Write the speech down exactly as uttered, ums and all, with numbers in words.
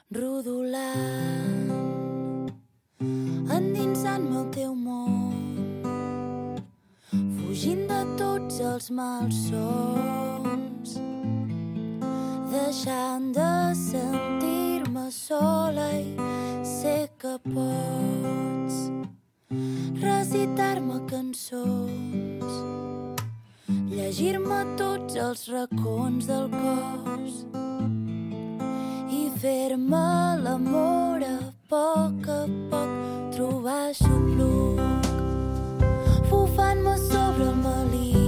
rodolant, endinsant-me al teu món, fugint de tots els malsons, deixant de sentir-me sola i sé que pots recitar-me cançons, llegir-me tots els racons del cos i fer-me l'amor a poc a poc, trobar xupluc, bufant-me sobre el melic,